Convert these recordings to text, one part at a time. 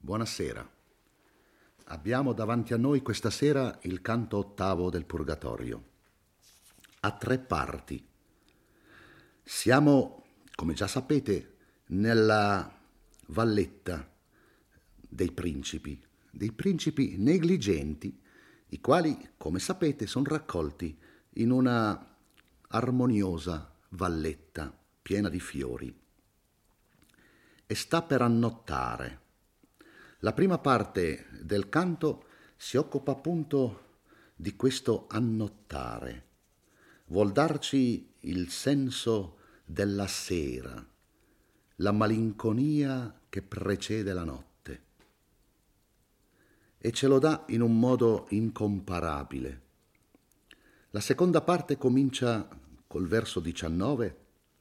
Buonasera. Abbiamo davanti a noi questa sera il canto ottavo del Purgatorio. Ha tre parti. Siamo, come già sapete, nella valletta dei principi negligenti, i quali, come sapete, sono raccolti in una armoniosa valletta piena di fiori. E sta per annottare. La prima parte del canto si occupa appunto di questo annottare. Vuol darci il senso della sera, la malinconia che precede la notte. E ce lo dà in un modo incomparabile. La seconda parte comincia col verso 19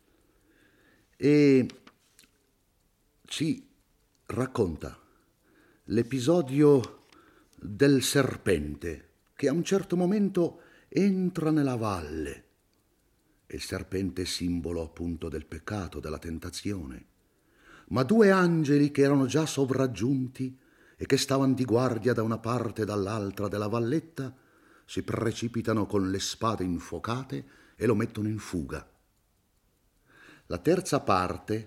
e ci racconta l'episodio del serpente che a un certo momento entra nella valle. E il serpente è simbolo appunto del peccato, della tentazione. Ma due angeli che erano già sovraggiunti e che stavano di guardia da una parte e dall'altra della valletta si precipitano con le spade infuocate e lo mettono in fuga. La terza parte,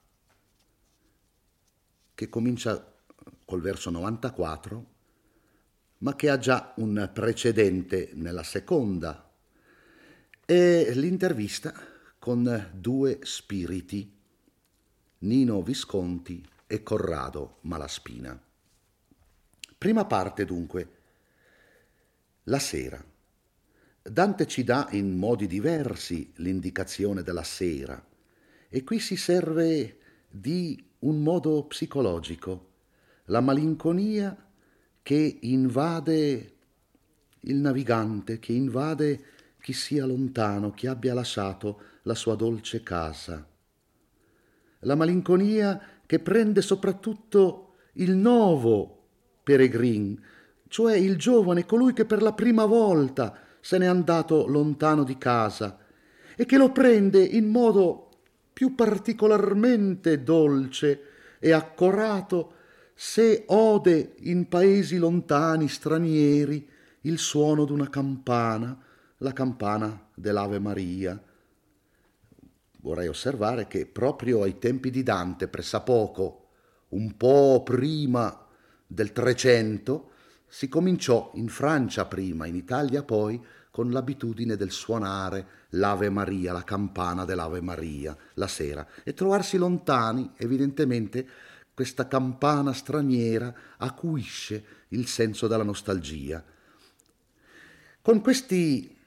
che comincia col verso 94, ma che ha già un precedente nella seconda, è l'intervista con due spiriti, Nino Visconti e Corrado Malaspina. Prima parte dunque, la sera. Dante ci dà in modi diversi l'indicazione della sera e qui si serve di un modo psicologico, la malinconia che invade il navigante, che invade chi sia lontano, chi abbia lasciato la sua dolce casa. La malinconia che prende soprattutto il nuovo peregrin, cioè il giovane, colui che per la prima volta se n'è andato lontano di casa e che lo prende in modo più particolarmente dolce e accorato se ode in paesi lontani, stranieri, il suono d'una campana, la campana dell'Ave Maria. Vorrei osservare che proprio ai tempi di Dante, pressappoco, un po' prima del 300, si cominciò in Francia prima, in Italia poi, con l'abitudine del suonare l'Ave Maria, la campana dell'Ave Maria, la sera, e trovarsi lontani, evidentemente, questa campana straniera acuisce il senso della nostalgia. Con questi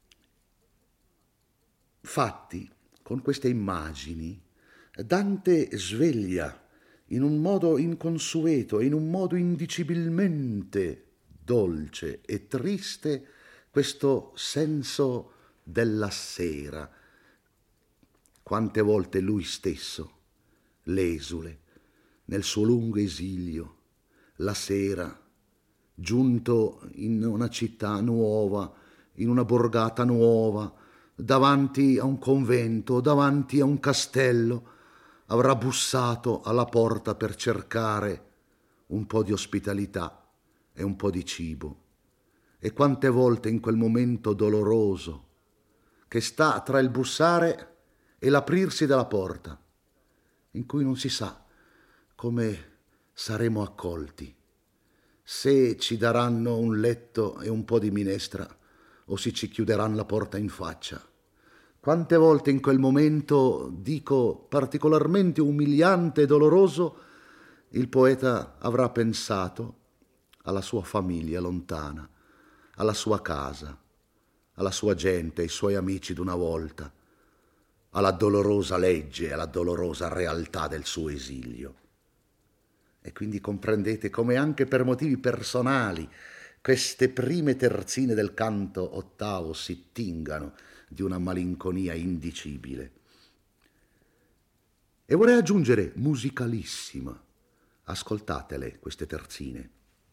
fatti, con queste immagini, Dante sveglia in un modo inconsueto, in un modo indicibilmente dolce e triste, questo senso della sera. Quante volte lui stesso, l'esule, nel suo lungo esilio, la sera, giunto in una città nuova, in una borgata nuova, davanti a un convento, davanti a un castello, avrà bussato alla porta per cercare un po' di ospitalità e un po' di cibo. E quante volte in quel momento doloroso che sta tra il bussare e l'aprirsi della porta, in cui non si sa come saremo accolti, se ci daranno un letto e un po' di minestra o se ci chiuderanno la porta in faccia. Quante volte in quel momento, dico, particolarmente umiliante e doloroso, il poeta avrà pensato alla sua famiglia lontana, alla sua casa, alla sua gente, ai suoi amici d'una volta, alla dolorosa legge, alla dolorosa realtà del suo esilio. E quindi comprendete come anche per motivi personali queste prime terzine del canto ottavo si tingano di una malinconia indicibile. E vorrei aggiungere musicalissima. Ascoltatele queste terzine.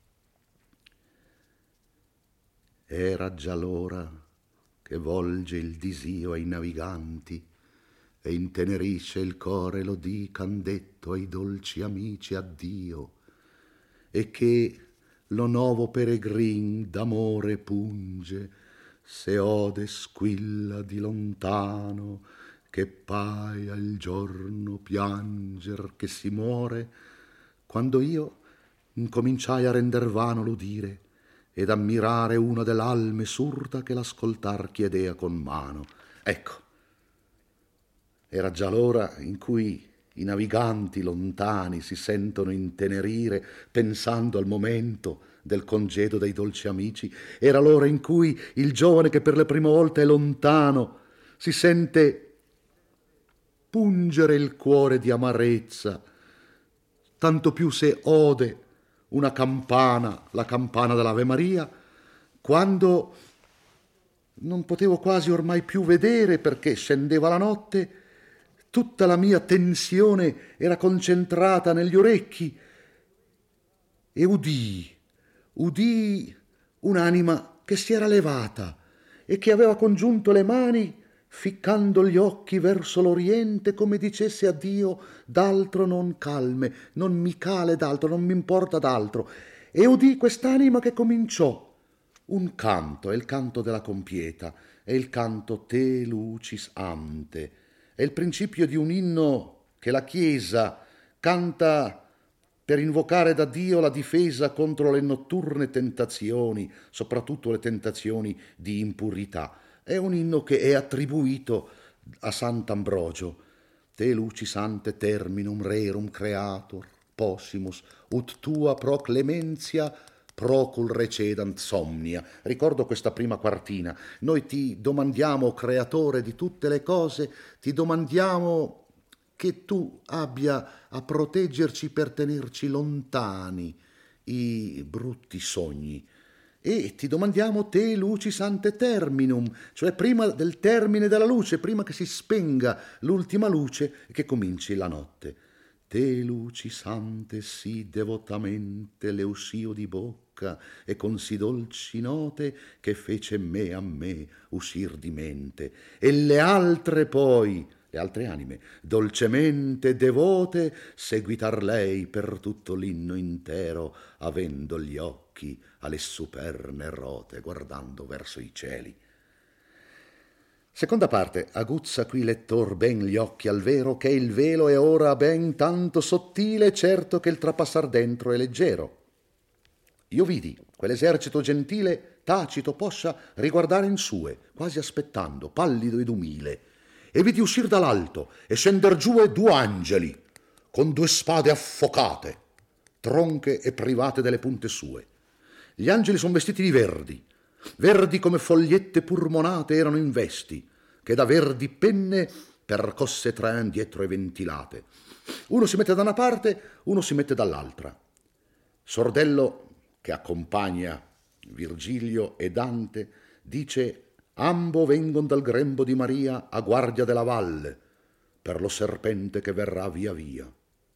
Era già l'ora che volge il disio ai naviganti e intenerisce il core, lo dican detto ai dolci amici addio. e che lo novo peregrin d'amore punge, se ode squilla di lontano, che paia il giorno pianger che si muore, quando io incominciai a render vano l'udire ed ammirare una dell'alme surda che l'ascoltar chiedea con mano. Ecco, era già l'ora in cui i naviganti lontani si sentono intenerire pensando al momento del congedo dei dolci amici. Era l'ora in cui il giovane che per la prima volta è lontano si sente pungere il cuore di amarezza, tanto più se ode una campana, la campana dell'Ave Maria, quando non potevo quasi ormai più vedere perché scendeva la notte. Tutta la mia tensione era concentrata negli orecchi e udii un'anima che si era levata e che aveva congiunto le mani, ficcando gli occhi verso l'oriente, come dicesse a Dio: d'altro non calme, non mi cale d'altro, non mi importa d'altro. E udì quest'anima che cominciò un canto, è il canto della compieta, è il canto Te lucis ante, è il principio di un inno che la Chiesa canta per invocare da Dio la difesa contro le notturne tentazioni, soprattutto le tentazioni di impurità. È un inno che è attribuito a Sant'Ambrogio. Te lucis ante terminum rerum creator, possimus, ut tua pro clementia procul recedant somnia. Ricordo questa prima quartina. Noi ti domandiamo, creatore di tutte le cose, ti domandiamo che tu abbia a proteggerci per tenerci lontani i brutti sogni. E ti domandiamo te lucis ante terminum, cioè prima del termine della luce, prima che si spenga l'ultima luce e che cominci la notte. Te lucis ante sì devotamente le usio di bocca e con sì dolci note che fece me a me uscir di mente. E le altre poi, le altre anime, dolcemente devote, seguitar lei per tutto l'inno intero, avendo gli occhi alle superne rote, guardando verso i cieli. Seconda parte, aguzza qui lettor ben gli occhi al vero, che il velo è ora ben tanto sottile, certo che il trapassar dentro è leggero. Io vidi quell'esercito gentile tacito poscia riguardare in sue, quasi aspettando, pallido ed umile, e vidi uscir dall'alto e scender giù due angeli, con due spade affocate, tronche e private delle punte sue. Gli angeli sono vestiti di verdi, verdi come fogliette purmonate erano in vesti, che da verdi penne percosse traen dietro e ventilate. Uno si mette da una parte, uno si mette dall'altra. Sordello, che accompagna Virgilio e Dante, dice: ambo vengon dal grembo di Maria a guardia della valle, per lo serpente che verrà via via.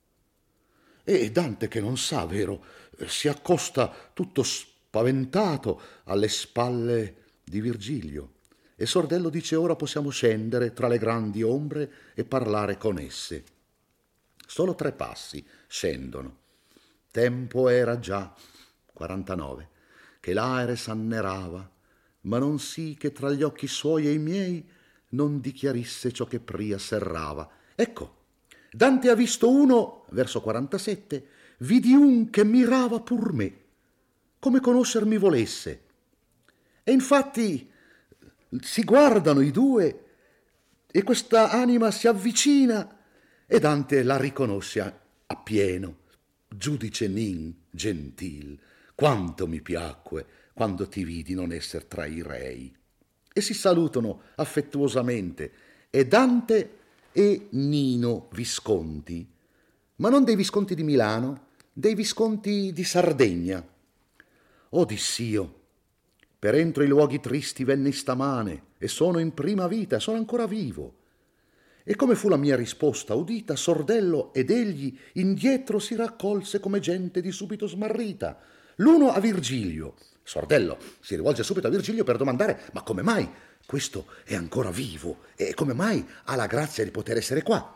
E Dante, che non sa, vero, si accosta tutto spaventato alle spalle di Virgilio. E Sordello dice: ora possiamo scendere tra le grandi ombre e parlare con esse. Solo 3 passi scendono. Tempo era già, 49, che l'aere s'annerava, ma non sì che tra gli occhi suoi e i miei non dichiarisse ciò che pria serrava. Ecco, Dante ha visto uno, verso 47, vidi un che mirava pur me, come conoscermi volesse. E infatti si guardano i due e questa anima si avvicina e Dante la riconosce appieno. Giudice nin gentil, quanto mi piacque quando ti vidi non esser tra i rei. E si salutano affettuosamente, e Dante e Nino Visconti, ma non dei Visconti di Milano, dei Visconti di Sardegna. Oh, diss'io, per entro i luoghi tristi venni stamane e sono in prima vita, sono ancora vivo. E come fu la mia risposta udita, Sordello ed egli indietro si raccolse come gente di subito smarrita. L'uno a Virgilio. Sordello si rivolge subito a Virgilio per domandare: ma come mai questo è ancora vivo? E come mai ha la grazia di poter essere qua?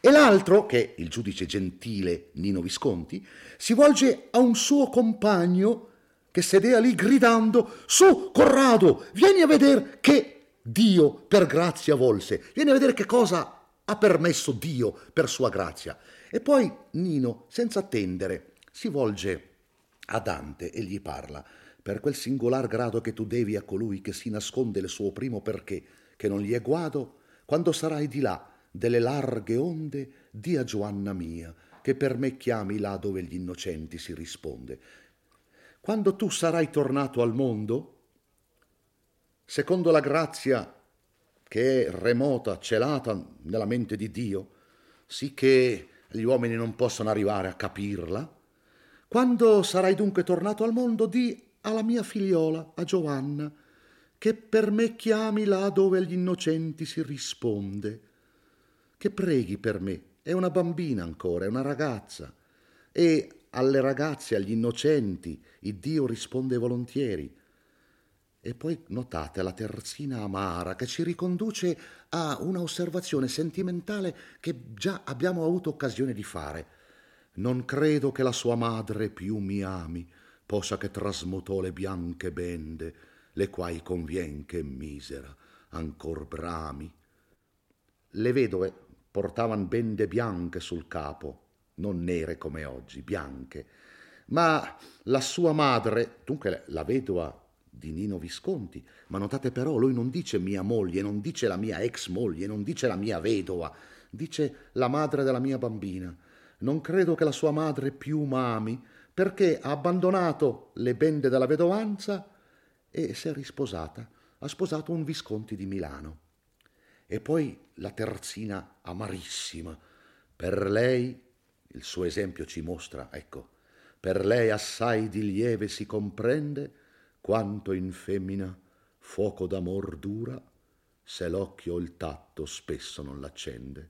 E l'altro, che è il giudice gentile Nino Visconti, si volge a un suo compagno che sedea lì gridando: «Su, Corrado, vieni a vedere che Dio per grazia volse, vieni a vedere che cosa ha permesso Dio per sua grazia». E poi Nino, senza attendere, si volge a Dante e gli parla: «Per quel singolar grado che tu devi a colui che si nasconde il suo primo perché, che non gli è guado, quando sarai di là delle larghe onde, di a Giovanna mia, che per me chiami là dove gli innocenti si risponde. Quando tu sarai tornato al mondo, secondo la grazia che è remota, celata nella mente di Dio, sì che gli uomini non possono arrivare a capirla, quando sarai dunque tornato al mondo, di alla mia figliola, a Giovanna, che per me chiami là dove agli innocenti si risponde, che preghi per me. È una bambina ancora, è una ragazza, e alle ragazze, agli innocenti, il Dio risponde volentieri». E poi notate la terzina amara che ci riconduce a una osservazione sentimentale che già abbiamo avuto occasione di fare. «Non credo che la sua madre più mi ami, posa che trasmutò le bianche bende, le quai convien che misera ancor brami». Le vedove portavan bende bianche sul capo, non nere come oggi, bianche, ma la sua madre, dunque la vedova di Nino Visconti, ma notate però, lui non dice mia moglie, non dice la mia ex moglie, non dice la mia vedova, dice la madre della mia bambina. «Non credo che la sua madre più m'ami, perché ha abbandonato le bende della vedovanza e si è risposata, ha sposato un Visconti di Milano». E poi la terzina amarissima: «Per lei», il suo esempio ci mostra, ecco, «per lei assai di lieve si comprende quanto in femmina fuoco d'amor dura, se l'occhio o il tatto spesso non l'accende».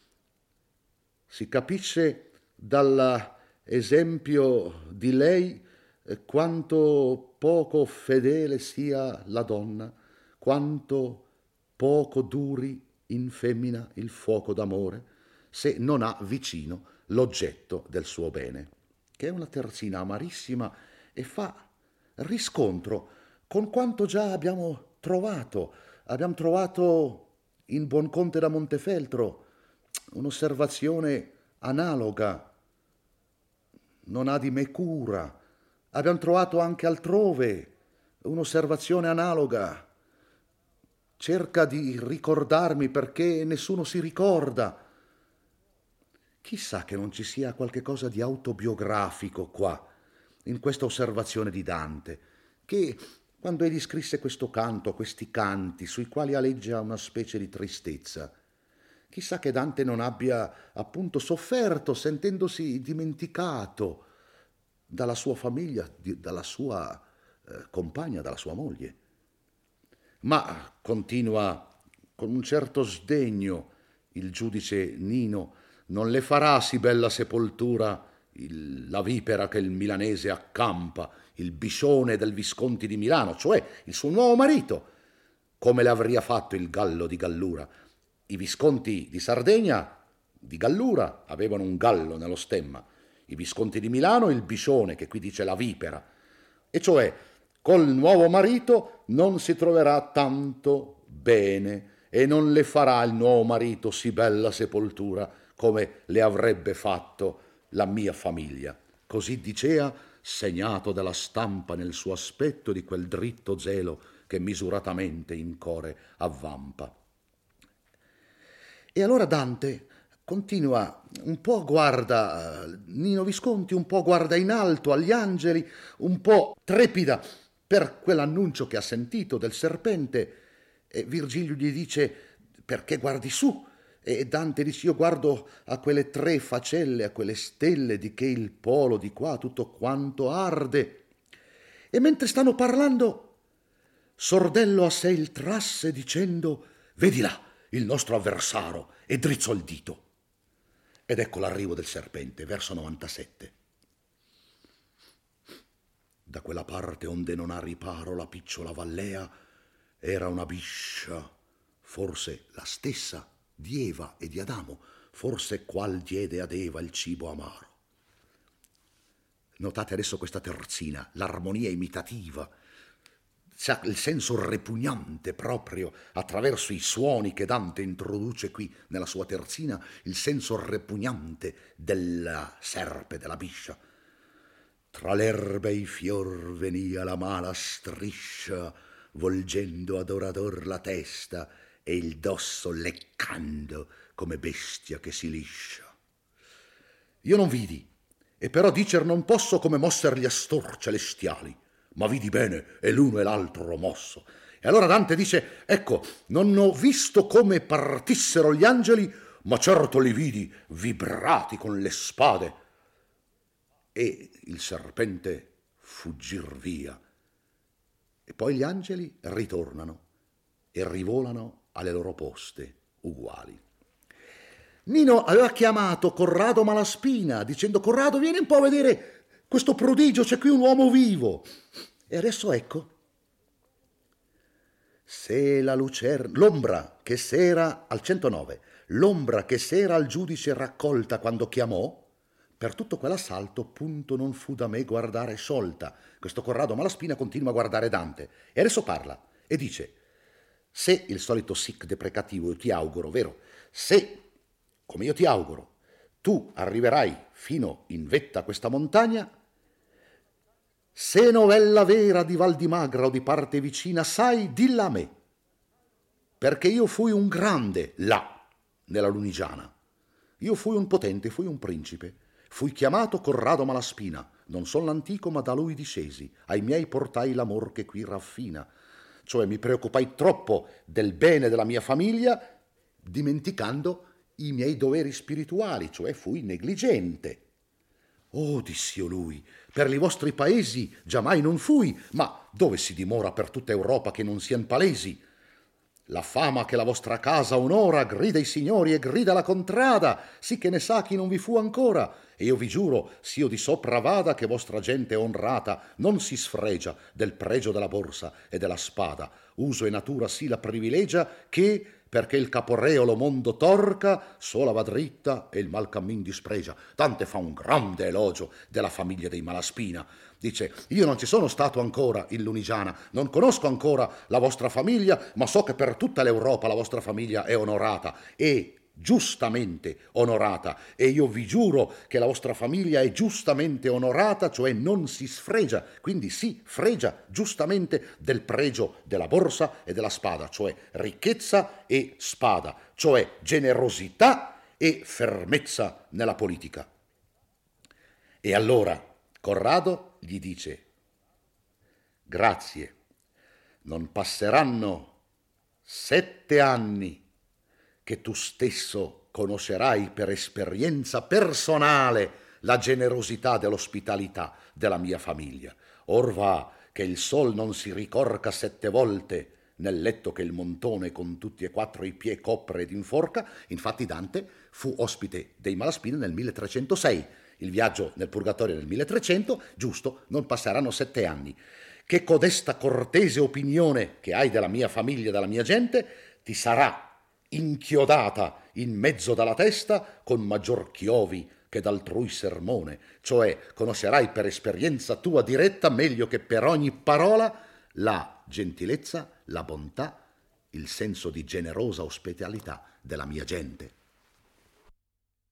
Si capisce dall'esempio di lei quanto poco fedele sia la donna, quanto poco duri in femmina il fuoco d'amore se non ha vicino l'oggetto del suo bene, che è una terzina amarissima e fa riscontro con quanto già abbiamo trovato. Abbiamo trovato in Buonconte da Montefeltro un'osservazione analoga: «Non ha di me cura». Abbiamo trovato anche altrove un'osservazione analoga: «Cerca di ricordarmi perché nessuno si ricorda». Chissà che non ci sia qualche cosa di autobiografico qua, in questa osservazione di Dante, che quando egli scrisse questo canto, questi canti, sui quali aleggia una specie di tristezza, chissà che Dante non abbia appunto sofferto, sentendosi dimenticato dalla sua famiglia, dalla sua compagna, dalla sua moglie. Ma continua con un certo sdegno il giudice Nino: «Non le farà sì bella sepoltura la vipera che il milanese accampa, il biscione del Visconti di Milano, cioè il suo nuovo marito, come le avria fatto il gallo di Gallura». I Visconti di Sardegna, di Gallura, avevano un gallo nello stemma, i Visconti di Milano il biscione, che qui dice la vipera, e cioè col nuovo marito non si troverà tanto bene e non le farà il nuovo marito sì bella sepoltura come le avrebbe fatto la mia famiglia. Così dicea, segnato dalla stampa nel suo aspetto di quel dritto zelo che misuratamente in core avvampa. E allora Dante continua, un po' guarda Nino Visconti, un po' guarda in alto agli angeli, un po' trepida per quell'annuncio che ha sentito del serpente, e Virgilio gli dice: «Perché guardi su?» E Dante dice: «Io guardo a quelle tre facelle, a quelle stelle di che il polo di qua tutto quanto arde». E mentre stanno parlando, Sordello a sé il trasse dicendo: «Vedi là il nostro avversario», e drizzò il dito. Ed ecco l'arrivo del serpente, verso 97. Da quella parte onde non ha riparo la picciola Vallea era una biscia, forse la stessa di Eva e di Adamo, forse qual diede ad Eva il cibo amaro. Notate adesso questa terzina, l'armonia imitativa, c'ha il senso repugnante proprio attraverso i suoni che Dante introduce qui nella sua terzina, il senso repugnante della serpe, della biscia. Tra l'erba e i fior venia la mala striscia, volgendo ad orador la testa e il dosso leccando come bestia che si liscia. Io non vidi, e però dicer non posso come mosser gli astor celestiali, ma vidi bene e l'uno e l'altro mosso. E allora Dante dice, ecco, non ho visto come partissero gli angeli, ma certo li vidi vibrati con le spade. E il serpente fuggir via. E poi gli angeli ritornano e rivolano alle loro poste uguali. Nino aveva chiamato Corrado Malaspina dicendo: Corrado, vieni un po' a vedere questo prodigio, c'è qui un uomo vivo. E adesso ecco, se la l'ombra che s'era al 109, l'ombra che s'era al giudice raccolta quando chiamò, per tutto quell'assalto punto non fu da me guardare sciolta. Questo Corrado Malaspina continua a guardare Dante e adesso parla e dice: se il solito sic deprecativo, io ti auguro, vero, se, come io ti auguro, tu arriverai fino in vetta a questa montagna, se novella vera di Val di Magra o di parte vicina sai, dilla a me, perché io fui un grande là, nella Lunigiana. Io fui un potente, fui un principe, fui chiamato Corrado Malaspina, non son l'antico ma da lui discesi, ai miei portai l'amor che qui raffina, cioè mi preoccupai troppo del bene della mia famiglia, dimenticando i miei doveri spirituali, cioè fui negligente. Oh, diss'io lui, per i vostri paesi giammai non fui, ma dove si dimora per tutta Europa che non sian palesi? La fama che la vostra casa onora grida i signori e grida la contrada, sì che ne sa chi non vi fu ancora. E io vi giuro, s'io di sopra vada, che vostra gente onrata non si sfregia del pregio della borsa e della spada. Uso e natura sì la privilegia che, perché il caporeolo mondo torca, sola va dritta e il mal cammin dispregia. Dante fa un grande elogio della famiglia dei Malaspina. Dice: io non ci sono stato ancora in Lunigiana, non conosco ancora la vostra famiglia, ma so che per tutta l'Europa la vostra famiglia è onorata e giustamente onorata, e io vi giuro che la vostra famiglia è giustamente onorata, cioè non si sfregia, quindi si fregia giustamente del pregio della borsa e della spada, cioè ricchezza e spada, cioè generosità e fermezza nella politica. E allora Corrado gli dice: grazie, non passeranno 7 anni che tu stesso conoscerai per esperienza personale la generosità dell'ospitalità della mia famiglia. Or va che il sol non si ricorca 7 volte nel letto che il montone con tutti e 4 i piedi copre ed inforca. Infatti Dante fu ospite dei Malaspina nel 1306, il viaggio nel Purgatorio nel 1300, giusto, non passeranno 7 anni. Che codesta cortese opinione che hai della mia famiglia e della mia gente ti sarà inchiodata in mezzo dalla testa con maggior chiovi che d'altrui sermone, cioè conoscerai per esperienza tua diretta meglio che per ogni parola la gentilezza, la bontà, il senso di generosa ospitalità della mia gente.